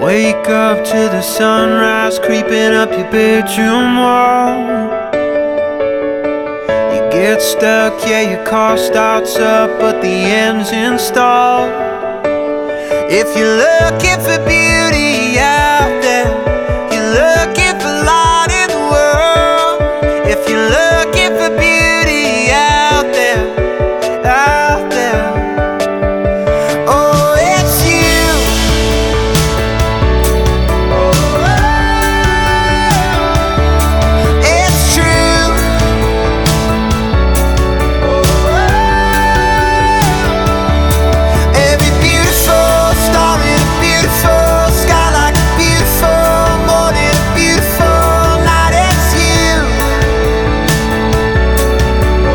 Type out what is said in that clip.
Wake up to the sunrise creeping up your bedroom wall. You get stuck, yeah, your car starts up, but the engine's stalled. If you're looking for beauty,